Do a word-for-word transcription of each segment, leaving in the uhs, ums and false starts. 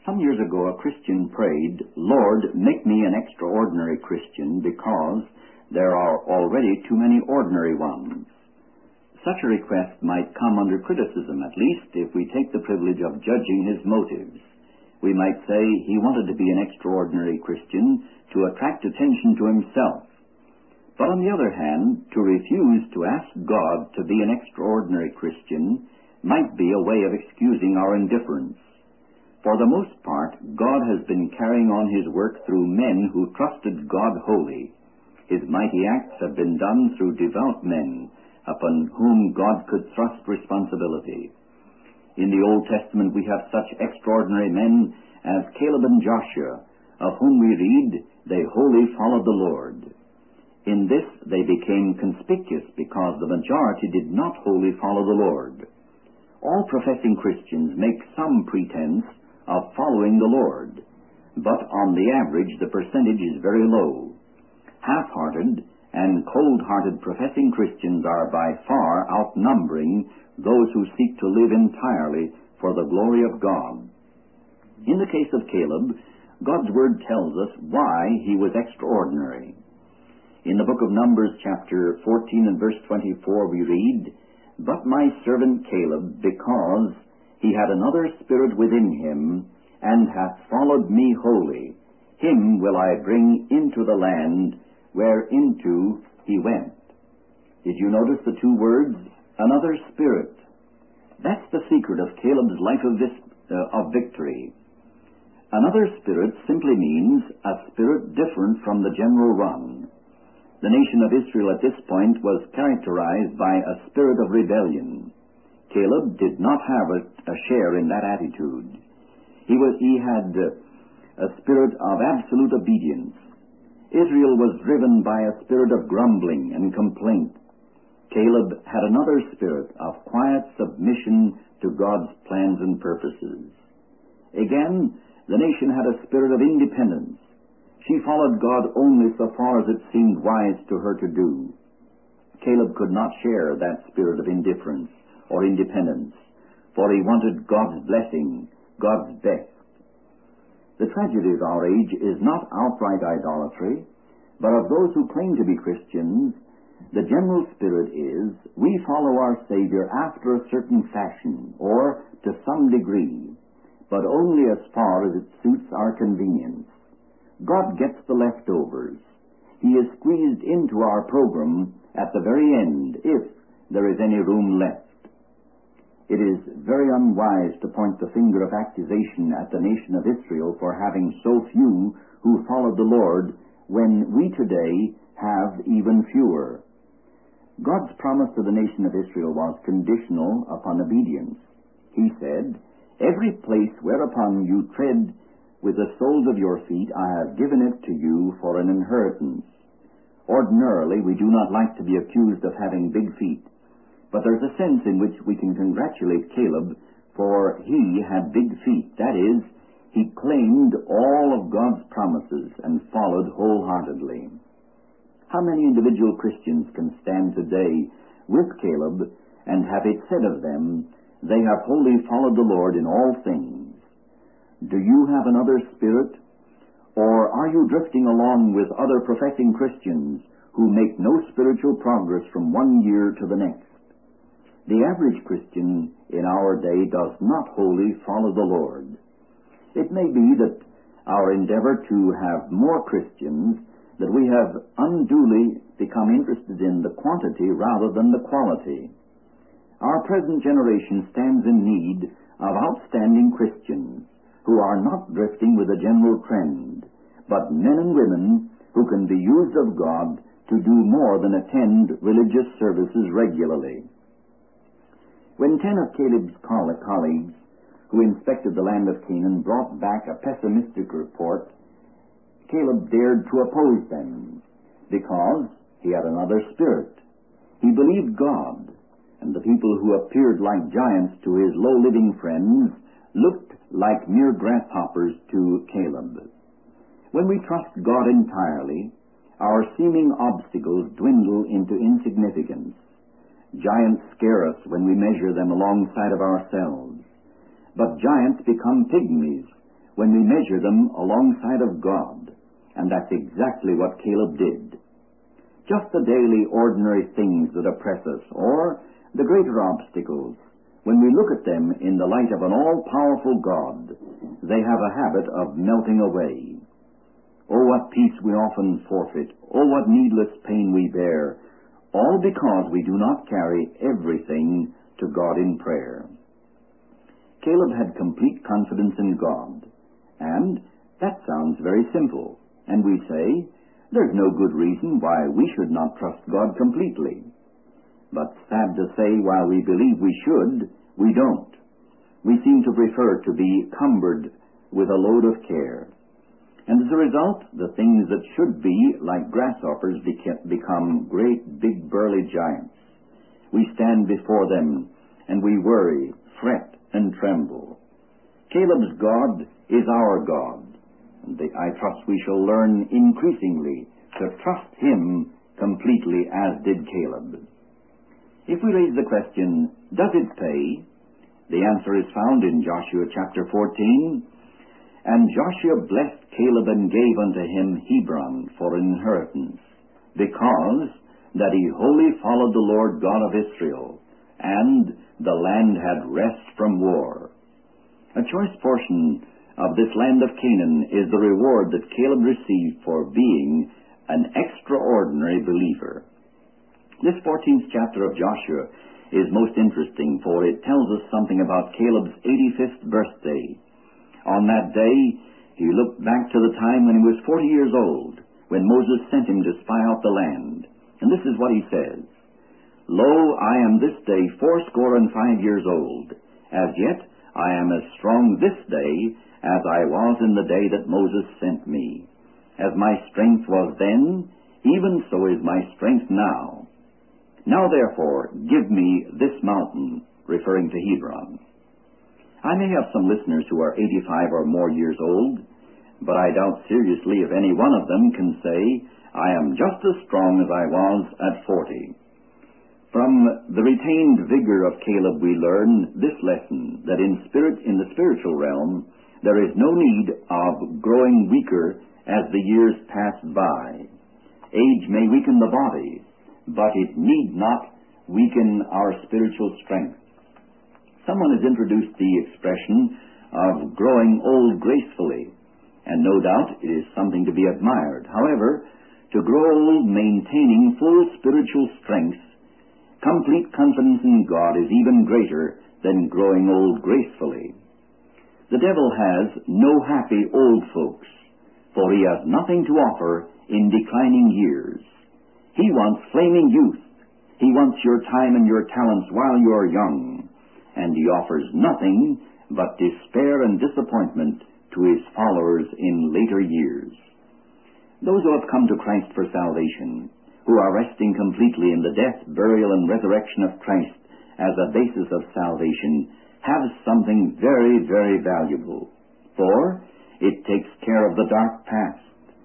Some years ago, a Christian prayed, "Lord, make me an extraordinary Christian because there are already too many ordinary ones." Such a request might come under criticism, at least if we take the privilege of judging his motives. We might say he wanted to be an extraordinary Christian to attract attention to himself. But on the other hand, to refuse to ask God to be an extraordinary Christian might be a way of excusing our indifference. For the most part, God has been carrying on his work through men who trusted God wholly. His mighty acts have been done through devout men upon whom God could thrust responsibility. In the Old Testament we have such extraordinary men as Caleb and Joshua, of whom we read, "They wholly followed the Lord." In this they became conspicuous because the majority did not wholly follow the Lord. All professing Christians make some pretense of following the Lord, but on the average the percentage is very low. Half-hearted and cold-hearted professing Christians are by far outnumbering those who seek to live entirely for the glory of God. In the case of Caleb, God's Word tells us why he was extraordinary. In the book of Numbers, chapter fourteen and verse twenty-four, we read, "But my servant Caleb, because he had another spirit within him, and hath followed me wholly, him will I bring into the land whereinto he went." Did you notice the two words? Another spirit. That's the secret of Caleb's life of, this, uh, of victory. Another spirit simply means a spirit different from the general run. The nation of Israel at this point was characterized by a spirit of rebellion. Caleb did not have a, a share in that attitude. He, was, he had uh, a spirit of absolute obedience. Israel was driven by a spirit of grumbling and complaint. Caleb had another spirit of quiet submission to God's plans and purposes. Again, the nation had a spirit of independence. She followed God only so far as it seemed wise to her to do. Caleb could not share that spirit of indifference or independence, for he wanted God's blessing, God's best. The tragedy of our age is not outright idolatry, but of those who claim to be Christians, the general spirit is, we follow our Savior after a certain fashion, or to some degree, but only as far as it suits our convenience. God gets the leftovers. He is squeezed into our program at the very end, if there is any room left. It is very unwise to point the finger of accusation at the nation of Israel for having so few who followed the Lord, when we today have even fewer. God's promise to the nation of Israel was conditional upon obedience. He said, "Every place whereupon you tread with the soles of your feet, I have given it to you for an inheritance." Ordinarily, we do not like to be accused of having big feet, but there's a sense in which we can congratulate Caleb, for he had big feet. That is, he claimed all of God's promises and followed wholeheartedly. How many individual Christians can stand today with Caleb and have it said of them, "They have wholly followed the Lord in all things"? Do you have another spirit? Or are you drifting along with other professing Christians who make no spiritual progress from one year to the next? The average Christian in our day does not wholly follow the Lord. It may be that our endeavor to have more Christians, that we have unduly become interested in the quantity rather than the quality. Our present generation stands in need of outstanding Christians who are not drifting with the general trend, but men and women who can be used of God to do more than attend religious services regularly. When ten of Caleb's colleagues who inspected the land of Canaan brought back a pessimistic report, Caleb dared to oppose them because he had another spirit. He believed God, and the people who appeared like giants to his low-living friends looked like mere grasshoppers to Caleb. When we trust God entirely, our seeming obstacles dwindle into insignificance. Giants scare us when we measure them alongside of ourselves, but giants become pygmies when we measure them alongside of God, and that's exactly what Caleb did. Just the daily ordinary things that oppress us, or the greater obstacles, when we look at them in the light of an all-powerful God, they have a habit of melting away. Oh, what peace we often forfeit. Oh, what needless pain we bear, all because we do not carry everything to God in prayer. Caleb had complete confidence in God, and that sounds very simple, and we say, there's no good reason why we should not trust God completely. But sad to say, while we believe we should, we don't. We seem to prefer to be cumbered with a load of care. And as a result, the things that should be like grasshoppers become great, big, burly giants. We stand before them, and we worry, fret, and tremble. Caleb's God is our God. And I trust we shall learn increasingly to trust Him completely as did Caleb. If we raise the question, does it pay? The answer is found in Joshua chapter fourteen. And Joshua blessed Caleb and gave unto him Hebron for an inheritance, because that he wholly followed the Lord God of Israel, and the land had rest from war. A choice portion of this land of Canaan is the reward that Caleb received for being an extraordinary believer. This fourteenth chapter of Joshua is most interesting, for it tells us something about Caleb's eighty-fifth birthday. On that day, he looked back to the time when he was forty years old, when Moses sent him to spy out the land. And this is what he says, Lo, I am this day fourscore and five years old. As yet I am as strong this day as I was in the day that Moses sent me. As my strength was then, even so is my strength now. Now therefore give me this mountain, referring to Hebron. I may have some listeners who are eighty-five or more years old, but I doubt seriously if any one of them can say, I am just as strong as I was at forty. From the retained vigor of Caleb we learn this lesson, that in spirit, in the spiritual realm, there is no need of growing weaker as the years pass by. Age may weaken the body, but it need not weaken our spiritual strength. Someone has introduced the expression of growing old gracefully, and no doubt it is something to be admired. However, to grow old maintaining full spiritual strength, complete confidence in God is even greater than growing old gracefully. The devil has no happy old folks, for he has nothing to offer in declining years. He wants flaming youth. He wants your time and your talents while you are young. And he offers nothing but despair and disappointment to his followers in later years. Those who have come to Christ for salvation, who are resting completely in the death, burial, and resurrection of Christ as a basis of salvation, have something very, very valuable. For it takes care of the dark past.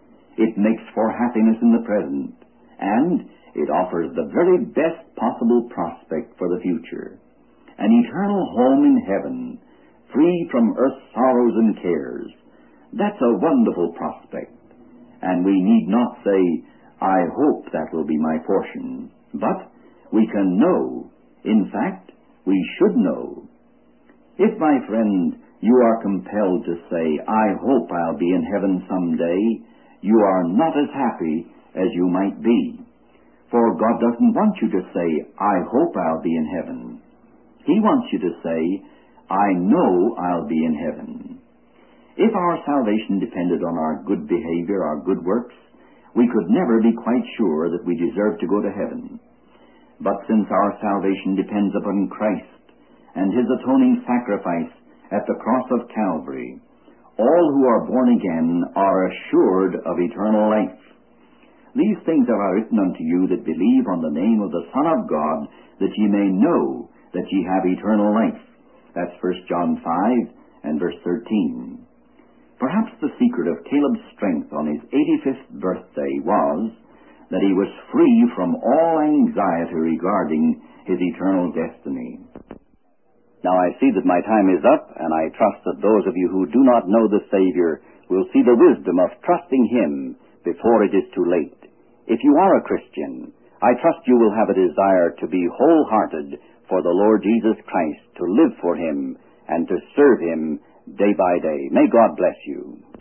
It makes for happiness in the present. And it offers the very best possible prospect for the future. An eternal home in heaven, free from earth's sorrows and cares. That's a wonderful prospect. And we need not say, I hope that will be my portion. But we can know. In fact, we should know. If, my friend, you are compelled to say, I hope I'll be in heaven someday, you are not as happy as you might be. For God doesn't want you to say, I hope I'll be in heaven. He wants you to say, I know I'll be in heaven. If our salvation depended on our good behavior, our good works, we could never be quite sure that we deserve to go to heaven. But since our salvation depends upon Christ and His atoning sacrifice at the cross of Calvary, all who are born again are assured of eternal life. These things have I written unto you that believe on the name of the Son of God, that ye may know that ye have eternal life. That's First John five and verse thirteen. Perhaps the secret of Caleb's strength on his eighty-fifth birthday was that he was free from all anxiety regarding his eternal destiny. Now I see that my time is up, and I trust that those of you who do not know the Savior will see the wisdom of trusting Him before it is too late. If you are a Christian, I trust you will have a desire to be wholehearted for the Lord Jesus Christ, to live for Him, and to serve Him day by day. May God bless you.